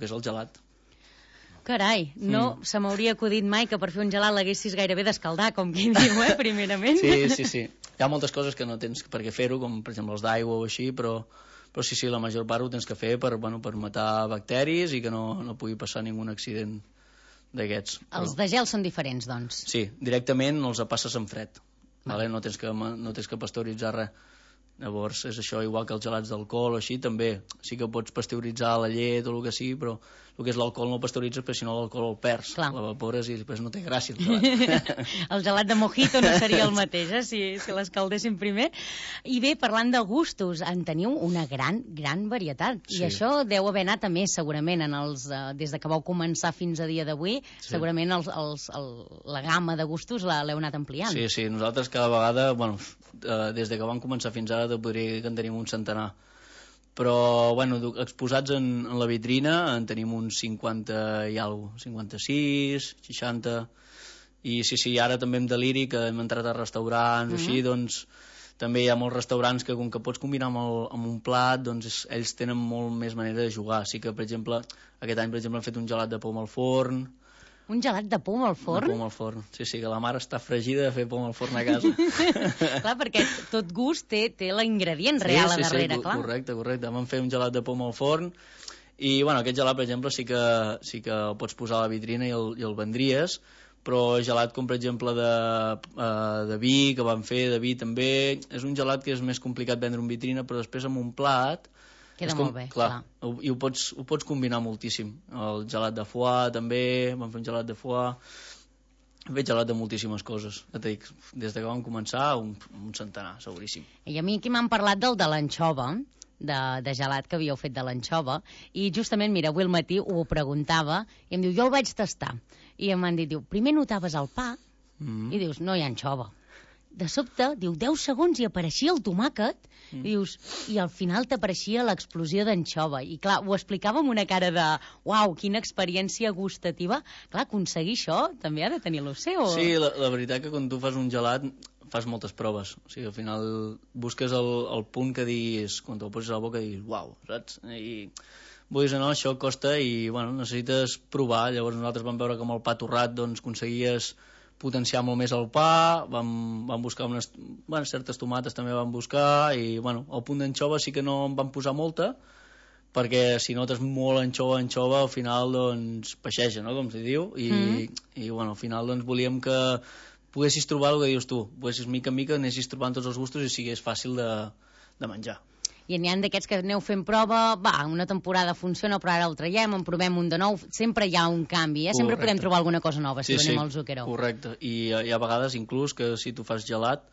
que és el gelat. Carai, no se m'hauria acudit mai que per fer un gelat l'haguessis gairebé d'escaldar, com qui diu, primerament. Sí. Hi ha moltes coses que no tens per què fer-ho, com per exemple els d'aigua o així, però sí, la major part ho tens que fer per matar bacteris i que no pugui passar ningun accident d'aquests. Els de gel són diferents, doncs? Sí, directament els passes en fred, vale? No tens que pasteuritzar res. Llavors és això, igual que els gelats d'alcohol o així, també sí que pots pasteuritzar la llet o el que sigui, però el que és l'alcohol no el pasteuritzes perquè si no l'alcohol el perds, l'evapores i després no té gràcia el gelat. El gelat de mojito no seria el mateix, si l'escaldéssim primer. I bé, parlant de gustos, en teniu una gran varietat, i això deu haver anat a més segurament des de que vau començar fins a dia d'avui, segurament la gamma de gustos l'heu anat ampliant. Sí, nosaltres cada vegada, des de que vam començar fins ara podria dir que en tenim un centenar, però exposats en la vitrina en tenim uns 50 i alguna cosa, 56, 60, i sí, ara també amb deliri que hem entrat a restaurants o així, doncs també hi ha molts restaurants que com que pots combinar amb un plat, doncs ells tenen molt més manera de jugar. Sí que, per exemple, aquest any hem fet un gelat de poma al forn. Un gelat de poma al forn? De poma al forn, sí, que la mare està fregida de fer poma al forn a casa. Clar, perquè tot gust té l'ingredient real a darrere, clar. Correcte. Vam fer un gelat de poma al forn i, aquest gelat, per exemple, sí que el pots posar a la vitrina i el vendries, però gelat com, per exemple, de vi, que vam fer, de vi també, és un gelat que és més complicat vendre en vitrina, però després amb un plat queda molt bé, clar. I ho pots combinar moltíssim. El gelat de foie també, vam fer un gelat de foie, hem fet gelat de moltíssimes coses. Et dic, des que vam començar, un centenar, seguríssim. I a mi aquí m'han parlat del de l'anxova, de gelat que havíeu fet de l'anxova, i justament, mira, avui al matí ho preguntava, i em diu, jo el vaig tastar. I m'han dit, primer notaves el pa, i dius, no hi ha anxova. De sobte, diu, 10 segons i apareixia el tomàquet, dius, i al final t'apareixia l'explosió d'anxova. I clar, ho explicava amb una cara de uau, quina experiència gustativa. Clar, aconseguir això també ha de tenir el seu. Sí, la veritat que quan tu fas un gelat fas moltes proves. O sigui, al final busques el punt que diguis, quan te'l poses a la boca, diguis, uau, saps? I vull dir, no, això costa i, necessites provar. Llavors nosaltres vam veure que amb el pa torrat, doncs, aconseguies potenciar molt més el pa, vam buscar certes tomates també vam buscar, i el punt d'anxova sí que no en vam posar molta, perquè si notes molt anxova al final doncs peixeja, no? Com se diu, i al final doncs volíem que poguessis trobar el que dius tu, poguessis mica en mica anessis trobant tots els gustos i sigués fàcil de menjar. I n'hi ha d'aquests que aneu fent prova, una temporada funciona, però ara el traiem, en provem un de nou, sempre hi ha un canvi, sempre podem trobar alguna cosa nova si venim al Zucchero. Correcte, i hi ha vegades inclús que si tu fas gelat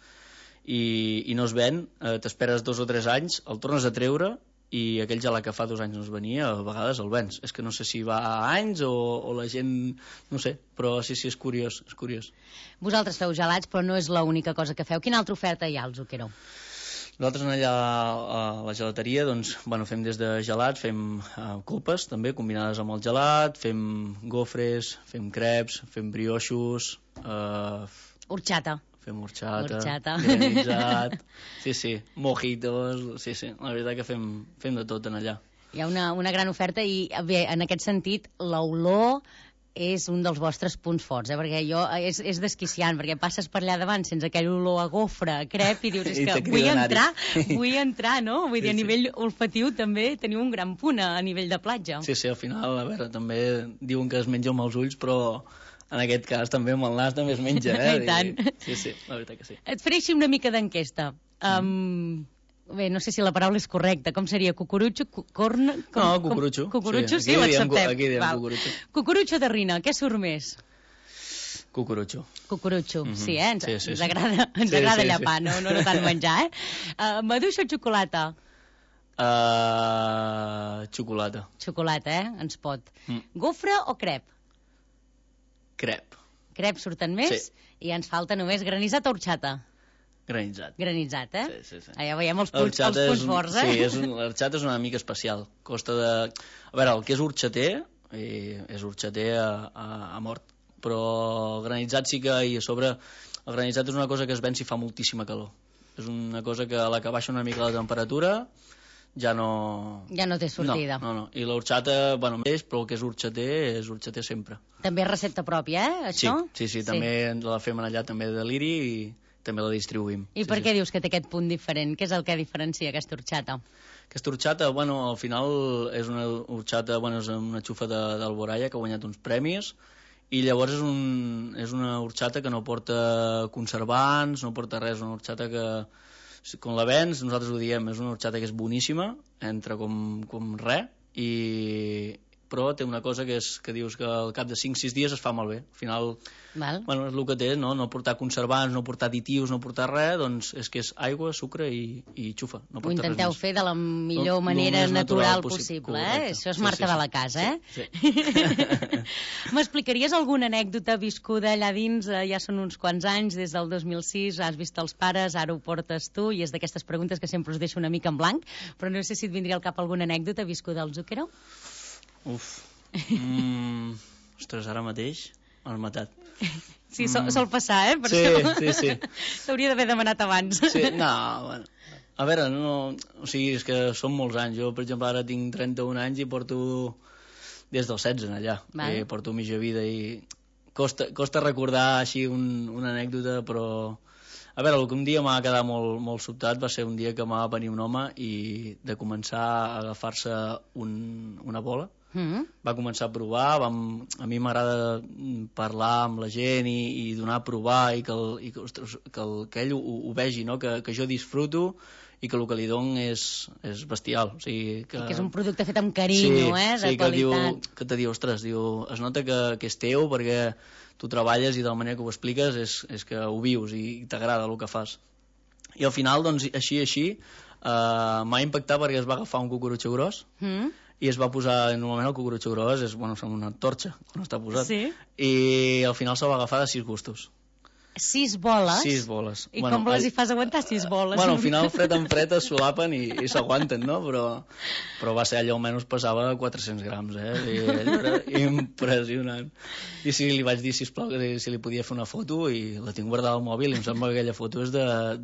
i no es ven, t'esperes 2 o 3 anys, el tornes a treure i aquell gelat que fa 2 anys no es venia, a vegades el vens. És que no sé si va a anys o la gent, no sé, però sí, és curiós, és curiós. Vosaltres feu gelats, però no és l'única cosa que feu. Quina altra oferta hi ha al Zucchero? Nosaltres allà a la gelateria doncs, fem des de gelats, fem copes també combinades amb el gelat, fem gofres, fem creps, fem brioixos, horchata. Fem horchata, granitzat, sí, mojitos, sí, la veritat que fem de tot en allà. Hi ha una gran oferta i bé, en aquest sentit l'olor és un dels vostres punts forts, perquè és desquiciant, perquè passes per allà davant sense aquell olor a gofre, a crep, i dius, és que vull entrar, no? Vull dir, a nivell olfatiu també teniu un gran punt a nivell de platja. Sí, al final, a veure, també diuen que es menja amb els ulls, però en aquest cas també amb el nas també es menja, I tant. Sí, la veritat que sí. Et faré així una mica d'enquesta. Bé, no sé si la paraula és correcta. Com seria? Cucurutxo? No, cucurutxo. Cucurutxo, sí, l'acceptem. Aquí diem cucurutxo. Cucurutxo de rina, què surt més? Cucurutxo. Cucurutxo, sí, ens agrada llapar, no tant menjar, Maduixa o xocolata? Xocolata. Xocolata, ens pot. Gofre o crep? Crep. Crep surten més? Sí. I ens falta només granissat o horchata? Granitzat, Sí. Allà veiem els punts forts, Sí, l'orxata és una mica especial. Costa de... A veure, el que és horxater, és horxater a mort. Però el granitzat sí que... I a sobre, el granitzat és una cosa que es ven si fa moltíssima calor. És una cosa que a la que baixa una mica la temperatura, ja no... Ja no té sortida. No. I l'horxata, bueno, mateix, però el que és horxater sempre. També és recepta pròpia, això? Sí, també la fem allà també de l'Iri i també la distribuïm. I per què dius que té aquest punt diferent? Què és el que diferencia aquesta horxata? Aquesta horxata, bueno, al final és una horxata, bueno, és una xufa d'Alboraya que ha guanyat uns premis i llavors és una horxata que no porta conservants, no porta res, una horxata que quan la vens, nosaltres ho diem, és una horxata que és boníssima, entra com res, però té una cosa que és que dius que al cap de 5-6 dies es fa malbé. Al final, bueno, és el que té, no portar conservants, no portar additius, no portar res, doncs és que és aigua, sucre i xufa. No ho intenteu fer de la millor manera natural possible, Això és marca de la casa, Sí. M'explicaries alguna anècdota viscuda allà dins? Ja són uns quants anys, des del 2006, has vist els pares, ara ho portes tu, i és d'aquestes preguntes que sempre us deixo una mica en blanc, però no sé si et vindria al cap alguna anècdota viscuda al Zucchero? Ostres, ara mateix m'has matat. Sí, sol passar, per això. Sí. T'hauria d'haver demanat abans. Sí, bueno. A veure, o sigui, és que són molts anys. Jo, per exemple, ara tinc 31 anys i porto des dels 16 allà. Porto mitja vida i costa recordar així una anècdota, però... A veure, el que un dia m'ha quedat molt sobtat va ser un dia que m'ha venir un home i de començar a agafar-se una bola. Va començar a provar, a mi m'agrada parlar amb la gent i donar a provar i que ell ho vegi, no? Que jo disfruto i que el que li dono és bestial. O sigui, que és un producte fet amb carinyo, de qualitat. Que te diu, ostres, es nota que és teu perquè tu treballes i de la manera que ho expliques és que ho vius i t'agrada el que fas. I al final, doncs, així, m'ha impactat perquè es va agafar un cucurutxo gros i es va posar, normalment el cucurutxo gros és una torxa, quan està posat. Sí. I al final se'l va agafar de 6 gustos. 6 boles? 6 boles. I com les hi fas aguantar 6 boles? Bueno, al final, fred en fred, es solapen i s'aguanten, no? Però va ser allò, almenys pesava 400 grams, I allò era impressionant. I sí, li vaig dir, sisplau, que si li podia fer una foto, i la tinc guardada al mòbil, i em sembla que aquella foto és de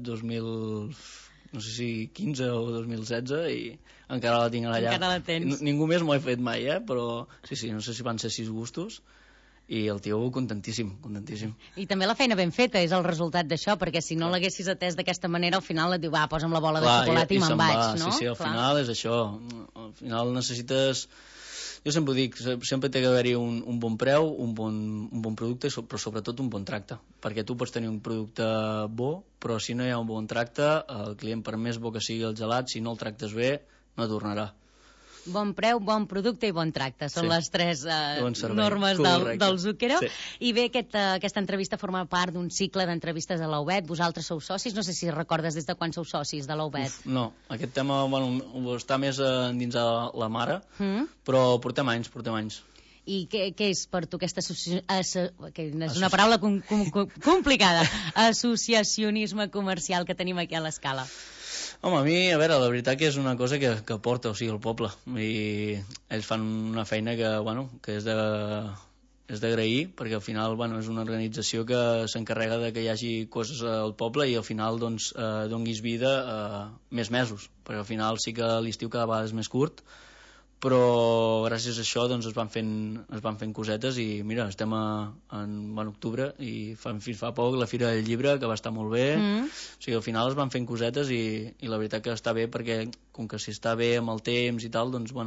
2015 o 2016, i encara la tinc allà. Encara la tens. Ningú més m'ho he fet mai, però sí, no sé si van ser 6 gustos, i el tio contentíssim. I també la feina ben feta és el resultat d'això, perquè si no l'haguessis atès d'aquesta manera, al final et diu, posa'm la bola de xocolata i me'n vaig, no? Sí, al final és això. Al final necessites... Jo sempre ho dic, sempre té que haver-hi un bon preu, un bon producte, però sobretot un bon tracte, perquè tu pots tenir un producte bo, però si no hi ha un bon tracte, el client, per més bo que sigui el gelat, si no el tractes bé, no tornarà. Bon preu, bon producte i bon tracte. Són les 3 normes del Zucchero. Sí. I bé, aquesta entrevista forma part d'un cicle d'entrevistes a l'Aubet. Vosaltres sou socis? No sé si recordes des de quan sou socis de l'Aubet. No, aquest tema està més dins de la mare, però portem anys. I què és per tu aquesta associació... És una paraula complicada. Associacionisme comercial que tenim aquí a l'Escala. Home, a mi, a veure, la veritat que és una cosa que porta, o sigui, el poble. I ells fan una feina que és d'agrair, perquè al final, és una organització que s'encarrega de que hi hagi coses al poble i al final, doncs, donguis vida més mesos, perquè al final sí que l'estiu cada vegada és més curt, però gràcies a això doncs, es van fent cosetes i mira, estem en octubre i fins fa poc la Fira del Llibre, que va estar molt bé, o sigui, al final es van fent cosetes i la veritat que està bé perquè com que si està bé amb el temps i tal, doncs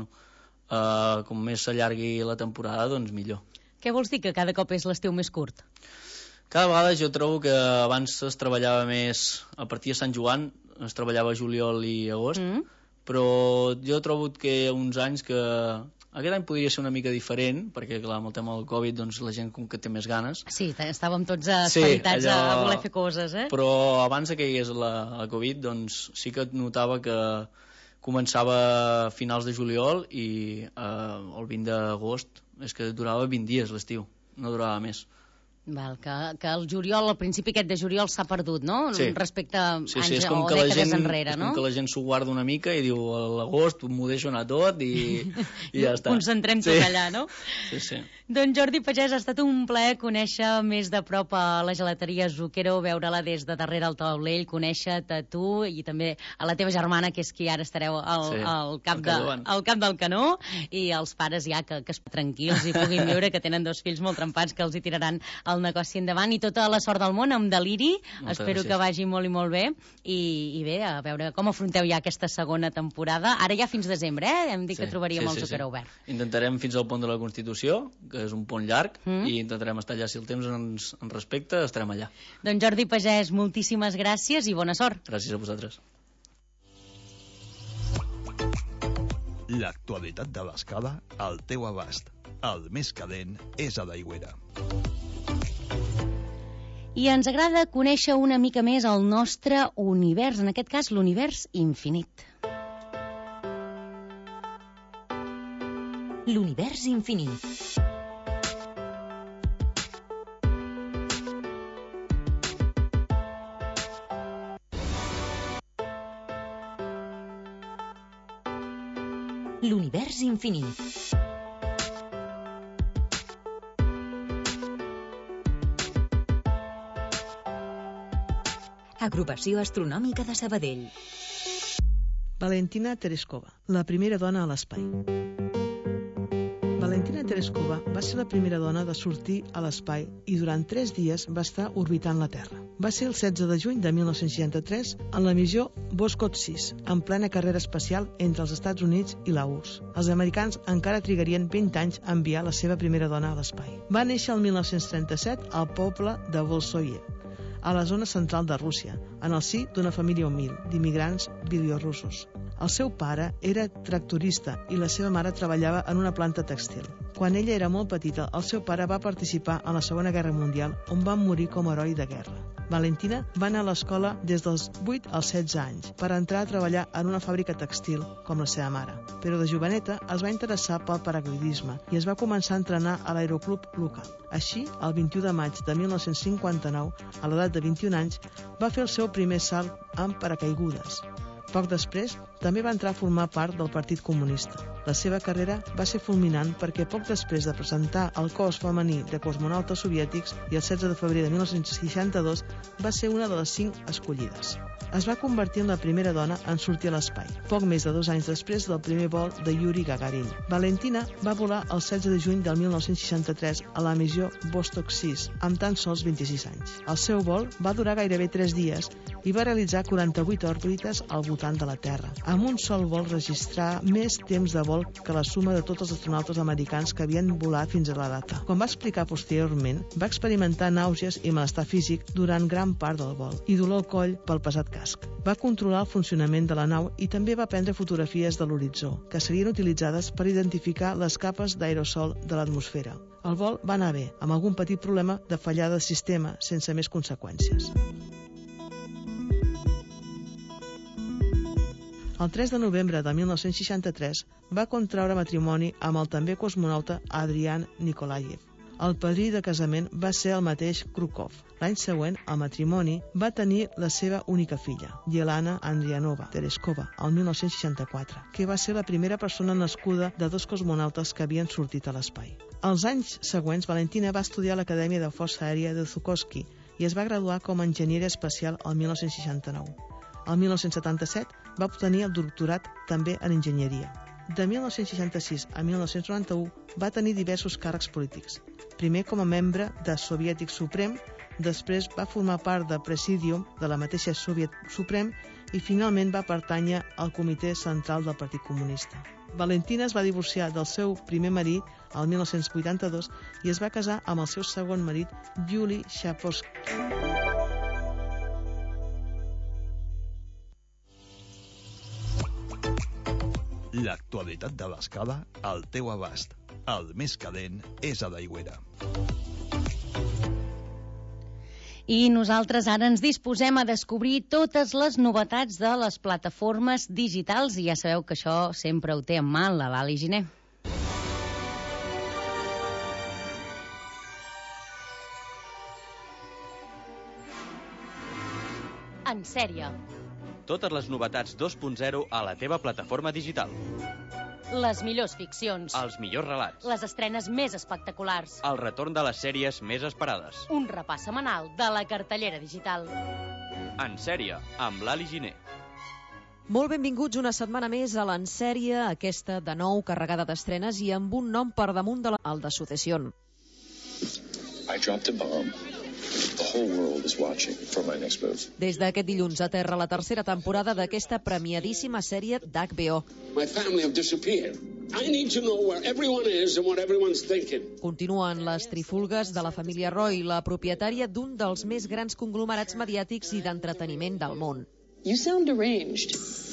com més s'allargui la temporada, doncs millor. Què vols dir, que cada cop és l'estiu més curt? Cada vegada jo trobo que abans es treballava més a partir de Sant Joan, es treballava juliol i agost, però jo he trobat que hi ha uns anys que aquest any podria ser una mica diferent, perquè clar, amb el tema del Covid doncs, la gent com que té més ganes. Sí, estàvem tots esperitats a voler fer coses, Però abans que hi hagués la Covid, doncs sí que et notava que començava a finals de juliol i el 20 d'agost és que durava 20 dies l'estiu, no durava més. Val, que el juliol, al principi aquest de juliol s'ha perdut, no? Sí. Respecte a anys com o que dècades enrere, és no? com que la gent s'ho guarda una mica i diu a l'agost m'ho deixo anar tot i ja està. Concentrem tot allà, no? Sí. Doncs Jordi Pagès, ha estat un plaer conèixer més de prop a la gelateria Zucchero, veure-la des de darrere el taulell, conèixer-te a tu i també a la teva germana, que és qui ara estareu al cap del canó, i els pares ja que es tranquils i puguin viure, que tenen 2 fills molt trempats que els hi tiraran el negoci endavant, i tota la sort del món amb Deliri. Espero que vagi molt i molt bé, i bé, a veure com afronteu ja aquesta segona temporada, ara ja fins desembre, hem dit que trobaríem el Zucchero obert. Intentarem fins al pont de la Constitució, que és un pont llarg, i intentarem estar allà, si el temps ens respecta, estarem allà. Doncs Jordi Pagès, moltíssimes gràcies i bona sort. Gràcies a vosaltres. L'actualitat de l'Escala al teu abast. El més calent és a l'Aigüera. I ens agrada conèixer una mica més el nostre univers, en aquest cas l'univers infinit. L'univers infinit. L'univers infinit. Agrupació Astronòmica de Sabadell. Valentina Tereshkova, la primera dona a l'espai. Valentina Tereshkova va ser la primera dona de sortir a l'espai i durant 3 dies va estar orbitant la Terra. Va ser el 16 de juny de 1963 en la missió Voskhod 6, en plena carrera espacial entre els Estats Units i la URSS. Els americans encara trigarien 20 anys a enviar la seva primera dona a l'espai. Va néixer el 1937 al poble de Bolsoye, a la zona central de Rússia, en el si d'una família humil d'immigrants bielorussos. El seu pare era tractorista i la seva mare treballava en una planta tèxtil. Quan ella era molt petita, el seu pare va participar en la Segona Guerra Mundial, on va morir com a heroi de guerra. Valentina va anar a l'escola des dels 8 als 16 anys per entrar a treballar en una fàbrica tèxtil com la seva mare. Però de joveneta es va interessar pel paracaidisme i es va començar a entrenar a l'aeroclub local. Així, el 21 de maig de 1959, a l'edat de 21 anys, va fer el seu primer salt amb paracaigudes. Poc després, també va entrar a formar part del Partit Comunista. La seva carrera va ser fulminant perquè poc després de presentar el cos femení de cosmonautes soviètics i el 16 de febrer de 1962 va ser una de les 5 escollides. Es va convertir en la primera dona en sortir a l'espai, poc més de 2 anys després del primer vol de Yuri Gagarin. Valentina va volar el 16 de juny del 1963 a la missió Vostok 6, amb tan sols 26 anys. El seu vol va durar gairebé 3 dies i va realitzar 48 òrbites al voltant de la Terra. Amb un sol vol registrar més temps de vol que la suma de tots els astronautes americans que havien volat fins a la data. Com va explicar posteriorment, va experimentar nàusees i malestar físic durant gran part del vol i dolor al coll pel pesat casc. Va controlar el funcionament de la nau i també va prendre fotografies de l'horitzó, que serien utilitzades per identificar les capes d'aerosol de l'atmosfera. El vol va anar bé, amb algun petit problema de fallada de sistema, sense més conseqüències. El 3 de novembre de 1963 va contraure matrimoni amb el també cosmonauta Adrian Nikolaev. El padrí de casament va ser el mateix Krukov. L'any següent, el matrimoni va tenir la seva única filla, Yelena Andrianova Tereshkova, el 1964, que va ser la primera persona nascuda de 2 cosmonautes que havien sortit a l'espai. Els anys següents, Valentina va estudiar a l'Acadèmia de Força Aèria de Zhukovsky i es va graduar com a enginyera espacial el 1969. El 1977 va obtenir el doctorat també en enginyeria. De 1966 a 1991 va tenir diversos càrrecs polítics. Primer com a membre de Soviètic Suprem, després va formar part del Presidium de la mateixa Soviet Suprem i finalment va pertànyer al Comitè Central del Partit Comunista. Valentina es va divorciar del seu primer marit el 1982 i es va casar amb el seu segon marit, Yuli Shaporsky. L'actualitat de l'Escala al teu abast. El més calent és a l'Aigüera. I nosaltres ara ens disposem a descobrir totes les novetats de les plataformes digitals i ja sabeu que això sempre ho té en mà la Lali Giner. En sèrie. Totes les novetats 2.0 a la teva plataforma digital. Les millors ficcions. Els millors relats. Les estrenes més espectaculars. El retorn de les sèries més esperades. Un repàs setmanal de la cartellera digital. En sèrie, amb l'Ali Giner. Molt benvinguts una setmana més a l'Ensèrie, aquesta de nou carregada d'estrenes i amb un nom per damunt de el de Succession. I dropped a bomb. The whole world is watching for my next move. Des d'aquest dilluns aterra la tercera temporada d'aquesta premiadíssima sèrie d'HBO. My family have disappeared. I need to know where everyone is and what everyone's thinking. Continuen les trifulgues de la família Roy, la propietària d'un dels més grans conglomerats mediàtics i d'entreteniment del món. You sound deranged.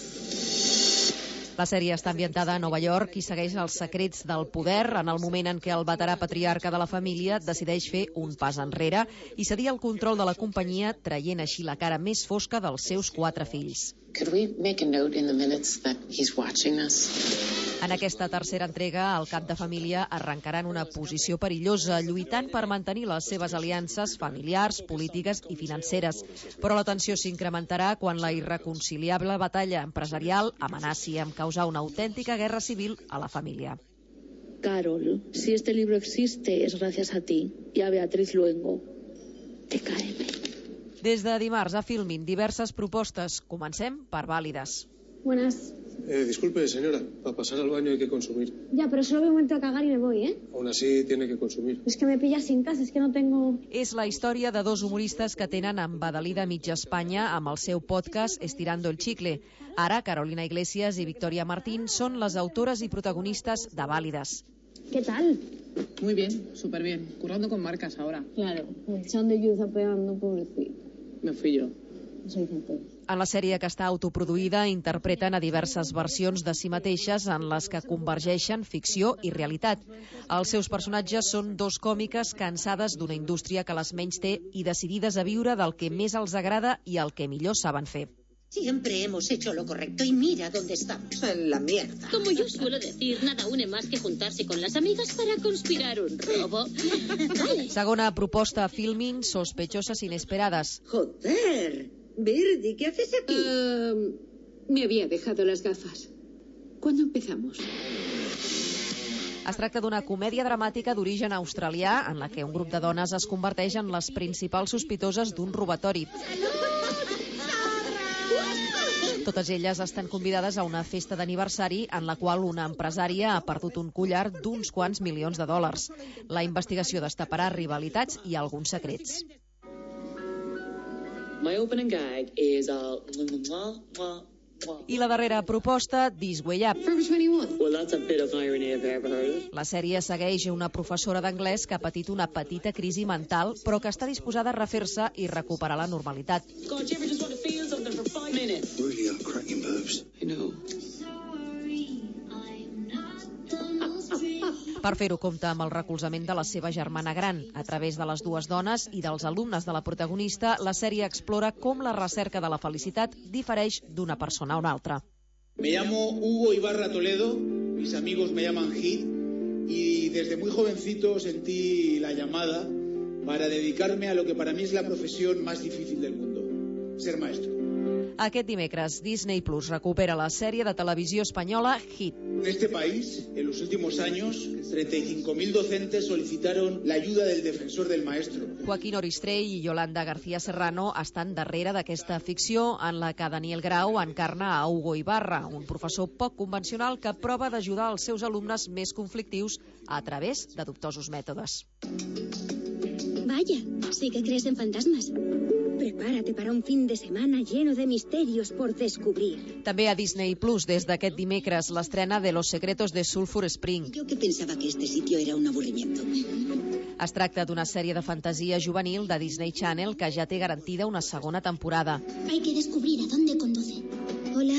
La sèrie està ambientada a Nova York i segueix els secrets del poder en el moment en què el veterà patriarca de la família decideix fer un pas enrere i cedir el control de la companyia, traient així la cara més fosca dels seus 4 fills. Could we make a note in the minutes that he's watching us? En aquesta tercera entrega, el cap de família arrencarà en una posició perillosa, lluitant per mantenir les seves aliances familiars, polítiques i financeres. Però la tensió s'incrementarà quan la irreconciliable batalla empresarial amenaci amb causar una autèntica guerra civil a la família. Carol, si este libro existe es gracias a ti y a Beatriz Luengo. TKM. Des de dimarts a Filmin, diverses propostes. Comencem per Vàlides. Buenas. Disculpe, señora, para pasar al baño hay que consumir. Ya, pero solo me momento a cagar y me voy, ¿eh? Aún así tiene que consumir. Es que me pillas sin casa, es que no tengo... És la història de 2 humoristes que tenen embadalida mitja Espanya amb el seu podcast Estirando el Chicle. Ara, Carolina Iglesias i Victoria Martín són les autores i protagonistes de Vàlides. ¿Qué tal? Muy bien, súper bien. Currando con marcas ahora. Claro, el chan de Youth apeando, pobrecito. Me fui yo. Soy gente. En la sèrie que està autoproduïda interpreten a diverses versions de si mateixes en les que convergeixen ficció i realitat. Els seus personatges són 2 còmiques cansades d'una indústria que les menys té i decidides a viure del que més els agrada i el que millor saben fer. Siempre hemos hecho lo correcto y mira dónde estamos. En la mierda. Como yo suelo decir, nada une más que juntarse con las amigas para conspirar un robo. Vale. Segona proposta a Filmin, Sospechosas Inesperadas. Joder, Verdi, ¿qué haces aquí? Me había dejado las gafas. ¿Cuándo empezamos? Es tracta d'una comèdia dramàtica d'origen australià en la que un grup de dones es converteix en les principals sospitoses d'un robatori. Totes elles estan convidades a una festa d'aniversari en la qual una empresària ha perdut un collar d'uns quants milions de dòlars. La investigació destaparà rivalitats i alguns secrets. My opening gag is I la darrera proposta, This Way Up. Well, that's a bit of irony if I ever heard it. La sèrie segueix una professora d'anglès que ha patit una petita crisi mental, però que està disposada a refer-se i recuperar la normalitat. God, you ever just want to feel something for 5 minutes? Really are cracking boobs. I know. Per fer-ho compta amb el recolzament de la seva germana gran. A través de les 2 dones i dels alumnes de la protagonista, la sèrie explora com la recerca de la felicitat difereix d'una persona a una altra. Me llamo Hugo Ibarra Toledo, mis amigos me llaman Hit, y desde muy jovencito sentí la llamada para dedicarme a lo que para mí es la profesión más difícil del mundo, ser maestro. Aquest dimecres, Disney Plus recupera la sèrie de televisió espanyola Hit. En este país, en los últimos años, 35.000 docentes solicitaron la ayuda del defensor del maestro. Joaquín Oristrell i Yolanda García Serrano estan darrere d'aquesta ficció en la que Daniel Grau encarna a Hugo Ibarra, un professor poc convencional que prova d'ajudar els seus alumnes més conflictius a través de dubtosos mètodes. Vaya, sí que crees en fantasmas. Prepárate para un fin de semana lleno de misterios por descubrir. També a Disney Plus, des d'aquest dimecres, l'estrena de Los Secretos de Sulphur Spring. Yo que pensaba que este sitio era un aburrimiento. Es tracta d'una sèrie de fantasia juvenil de Disney Channel que ja té garantida una segona temporada. Hay que descubrir a dónde conduce. Hola.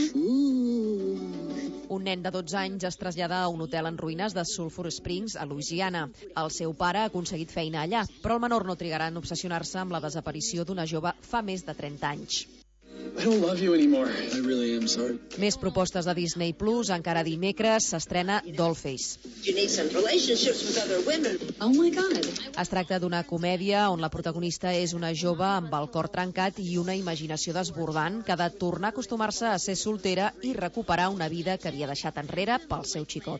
Un nen de 12 anys es trasllada a un hotel en ruïnes de Sulphur Springs, a Louisiana. El seu pare ha aconseguit feina allà, però el menor no trigarà en obsessionar-se amb la desaparició d'una jove fa més de 30 anys. I don't love you anymore. I really am sorry. Més propostes de Disney Plus. Encara dimecres s'estrena Dollface. You need some relationships with other women. Oh my God. Es tracta d'una comèdia on la protagonista és una jove amb el cor trencat i una imaginació desbordant que ha de tornar a acostumar-se a ser soltera i recuperar una vida que havia deixat enrere pel seu xicot.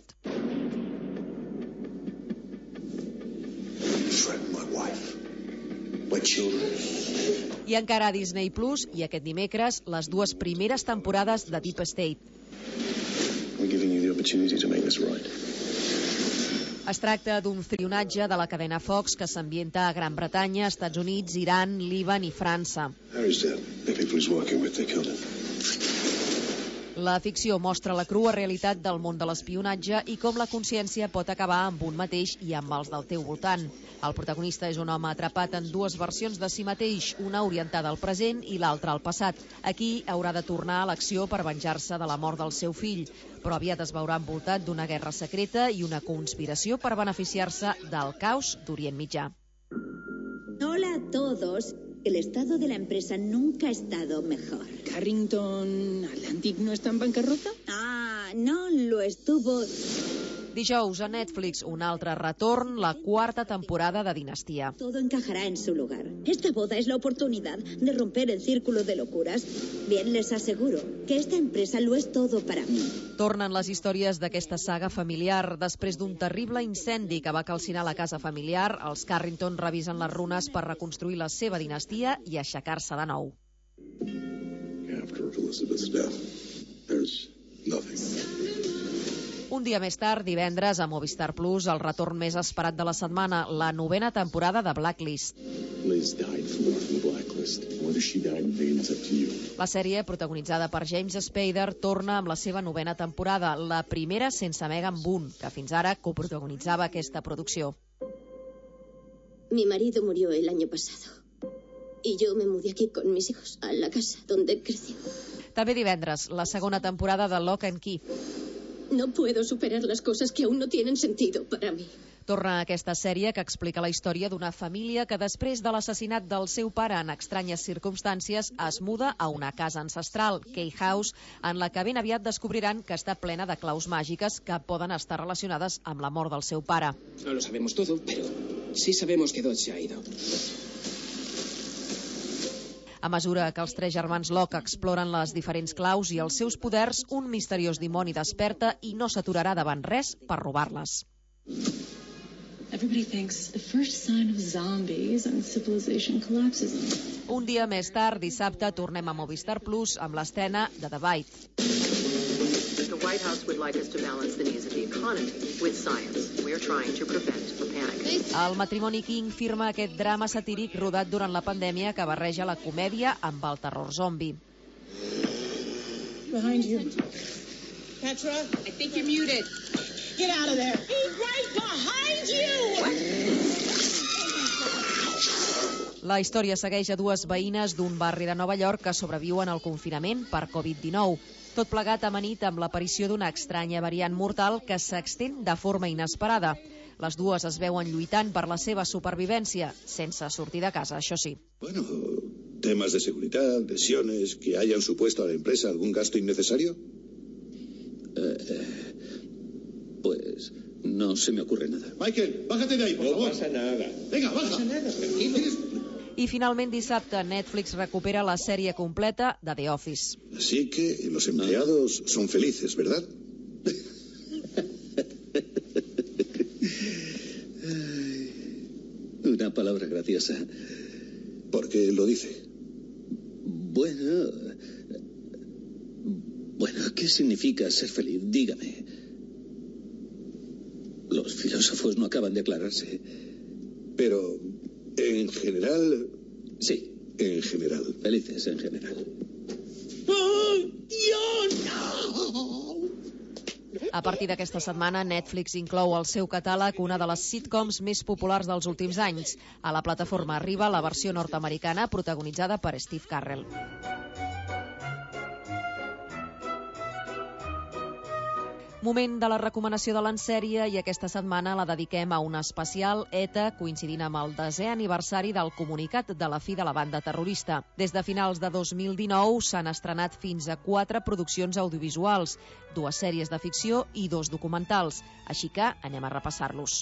You threatened my wife. My children. I encara a Disney Plus, i aquest dimecres, les 2 primeres temporades de Deep State. We're giving you the opportunity to make this right. Es tracta d'un espionatge de la cadena Fox que s'ambienta a Gran Bretanya, Estats Units, Iran, Líban i França. Harry's dead. The people he's working with, they killed him. La ficció mostra la crua realitat del món de l'espionatge i com la consciència pot acabar amb un mateix i amb els del teu voltant. El protagonista és un home atrapat en 2 versions de si mateix, una orientada al present i l'altra al passat. Aquí haurà de tornar a l'acció per venjar-se de la mort del seu fill, però aviat es veurà envoltat d'una guerra secreta i una conspiració per beneficiar-se del caos d'Orient Mitjà. Hola a todos. El estado de la empresa nunca ha estado mejor. ¿Carrington Atlantic no está en bancarrota? Ah, no lo estuvo. Dijous a Netflix un altre retorn, la 4ª temporada de Dinastia. Todo encajará en su lugar. Esta boda es la oportunidad de romper el círculo de locuras. Bien, les aseguro que esta empresa lo es todo para mí. Tornen les històries d'aquesta saga familiar. Després d'un terrible incendi que va calcinar la casa familiar, els Carrington revisen les runes per reconstruir la seva dinastia i aixecar-se de nou. After Elizabeth's death, there's nothing. Un dia més tard, divendres, a Movistar Plus, el retorn més esperat de la setmana, la 9ª temporada de Blacklist. Liz died for the blacklist. Whether she died in vain is up to you. La sèrie, protagonitzada per James Spader, torna amb la seva 9ª temporada, la primera sense Megan Boone, que fins ara coprotagonitzava aquesta producció. Mi marido murió el año pasado. Y yo me mudé aquí con mis hijos, a la casa donde crecí. També divendres, la 2ª temporada de Lock and Key. No puedo superar las cosas que aún no tienen sentido para mí. Torna aquesta sèrie que explica la història d'una família que després de l'assassinat del seu pare en estranyes circumstàncies es muda a una casa ancestral, Key House, en la que ben aviat descobriran que està plena de claus màgiques que poden estar relacionades amb la mort del seu pare. No lo sabemos todo, pero sí sabemos que Dodge se ha ido. A mesura que els 3 germans Locke exploren les diferents claus i els seus poders, un misteriós dimoni desperta i no s'aturarà davant res per robar-les. Everybody thinks the first sign of zombies and civilization collapses. Un dia més tard, dissabte, tornem a Movistar Plus amb l'estrena de The Bite. The White House would like us to balance the needs of the economy with science. We're trying to prevent a panic. El matrimoni King firma aquest drama satíric rodat durant la pandèmia que barreja la comèdia amb el terror zombi. Behind you. Petra? I think you're muted. Get out of there. He's right behind you! La història segueix a 2 veïnes d'un barri de Nova York que sobreviuen al confinament per Covid-19. Tot plegat amanit amb l'aparició d'una estranya variant mortal que s'extén de forma inesperada. Les dues es veuen lluitant per la seva supervivència, sense sortir de casa, això sí. Bueno, temas de seguridad, lesiones, que hayan supuesto a la empresa algún gasto innecesario. Pues no se me ocurre nada. Michael, bájate de ahí, por favor. No pasa nada. Venga, baja. No pasa nada, tranquilo. I finalment dissabte Netflix recupera la sèrie completa de The Office. Así que los empleados son felices, ¿verdad? Una palabra graciosa. ¿Por qué lo dice? Bueno, ¿qué significa ser feliz? Dígame. Los filósofos no acaban de aclararse. Pero, en general... Sí. En general. Felices en general. ¡Oh, Dios, no! A partir d'aquesta setmana, Netflix inclou al seu catàleg una de les sitcoms més populars dels últims anys. A la plataforma arriba la versió nord-americana protagonitzada per Steve Carell. Moment de la recomanació de l'ensèrie, i aquesta setmana la dediquem a un especial ETA coincidint amb el 10è aniversari del comunicat de la fi de la banda terrorista. Des de finals de 2019 s'han estrenat fins a 4 produccions audiovisuals, 2 sèries de ficció i 2 documentals. Així que anem a repassar-los.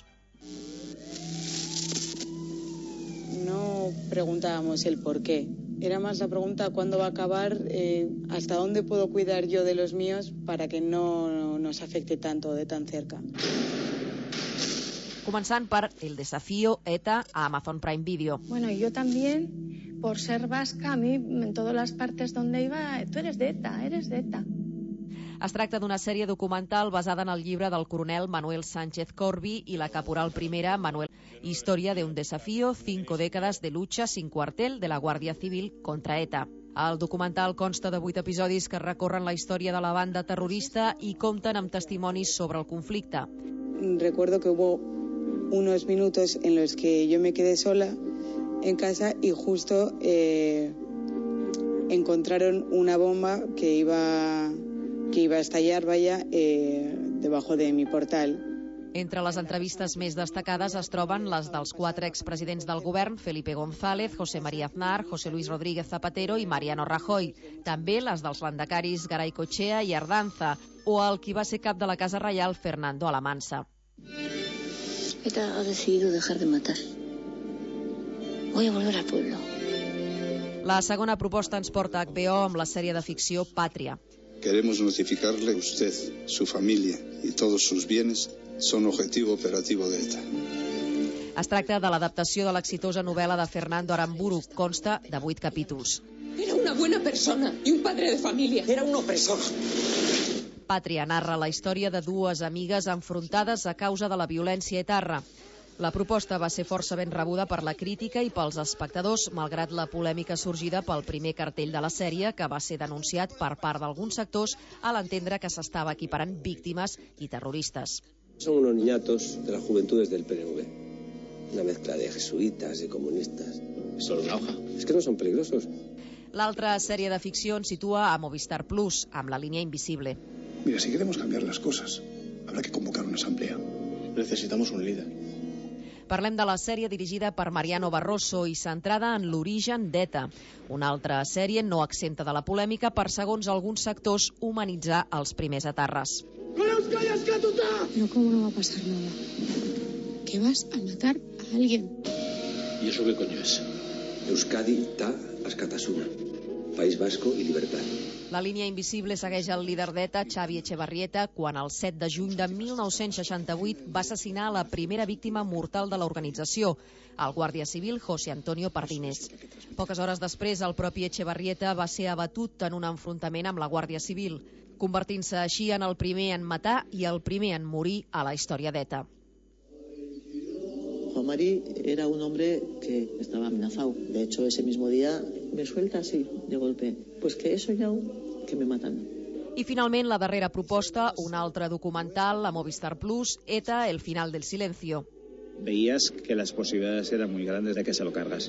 No preguntábamos el por qué. Era más la pregunta cuándo va a acabar, hasta dónde puedo cuidar yo de los míos para que no nos afecte tanto de tan cerca. Començant per El desafío ETA a Amazon Prime Video. Bueno, yo también, por ser vasca, a mí en todas las partes donde iba, tú eres de ETA, eres de ETA. Es tracta d'una sèrie documental basada en el llibre del coronel Manuel Sánchez Corvi i la caporal primera Manuel. Historia de un desafío, 5 décadas de lucha sin cuartel de la Guàrdia Civil contra ETA. El documental consta de 8 episodis que recorren la història de la banda terrorista i compten amb testimonis sobre el conflicte. Recuerdo que hubo unos minutos en los que yo me quedé sola en casa y justo encontraron una bomba que iba a estallar, debajo de mi portal. Entre les entrevistes més destacades es troben les dels 4 expresidents del govern, Felipe González, José María Aznar, José Luis Rodríguez Zapatero i Mariano Rajoy. També les dels landacaris Garay Cochea i Ardanza, o el qui va ser cap de la Casa Reial, Fernando Alamansa. ETA ha decidido dejar de matar. Voy a volver al pueblo. La segona proposta ens porta a HBO amb la sèrie de ficció Pàtria. Queremos notificarle que usted, su familia y todos sus bienes son objetivo operativo de ETA. Es tracta de l'adaptació de l'exitosa novel·la de Fernando Aramburu. Consta de 8 capítols. Era una buena persona y un padre de familia. Era un opresor. Pàtria narra la història de 2 amigues enfrontades a causa de la violència etarra. La proposta va ser força ben rebuda per la crítica i pels espectadors, malgrat la polèmica sorgida pel primer cartell de la sèrie, que va ser denunciat per part d'alguns sectors a l'entendre que s'estava equiparant víctimes i terroristes. Son unos niñatos de las juventudes del PNV. Una mezcla de jesuitas y comunistas. Es solo una hoja. Es que no son peligrosos. L'altra sèrie de ficció ens situa a Movistar Plus, amb La línia invisible. Mira, si queremos cambiar las cosas, habrá que convocar una asamblea. Necesitamos un líder. Parlem de la sèrie dirigida per Mariano Barroso i centrada en l'origen d'ETA. Una altra sèrie no exempta de la polèmica per, segons alguns sectors, humanitzar els primers etarres. Pero ¿cómo no va a pasar nada? Que vas a matar a alguien. ¿Y eso qué coño es? Euskadi, Ta, Askatasuna. País Vasco i Libertad. La línia invisible segueix el líder d'ETA, Xavi Echevarrieta, quan el 7 de juny de 1968 va assassinar la primera víctima mortal de l'organització, el guàrdia civil José Antonio Pardines. Poques hores després, el propi Echevarrieta va ser abatut en un enfrontament amb la Guàrdia Civil, convertint-se així en el primer en matar i el primer en morir a la història d'ETA. Juan Mari era un hombre que estaba amenazado. De hecho, ese mismo día me suelta así, de golpe. Pues que he soñado que me matan. I finalment, la darrera proposta, un altre documental a Movistar Plus, ETA, El final del silencio. Veías que las posibilidades eran muy grandes de que se lo cargase.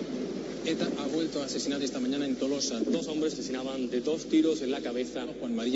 ETA ha vuelto a asesinar esta mañana en Tolosa. 2 hombres asesinaban de 2 tiros en la cabeza a Juan María.